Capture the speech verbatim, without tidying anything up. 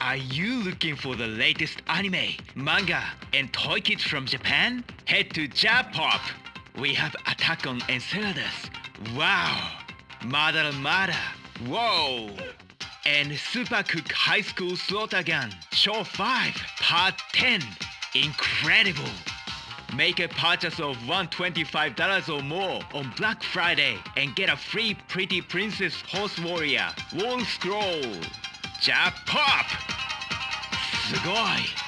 Are you looking for the latest anime, manga, and toy kits from Japan? Head to Japop. We have Attack on Enceladus. Wow! Madara Mada. Whoa! And Super Cook High School Slotagan. Show five, Part ten. Incredible! Make a purchase of one hundred twenty-five dollars or more on Black Friday and get a free Pretty Princess Horse Warrior Wall Scroll. Japop! すごい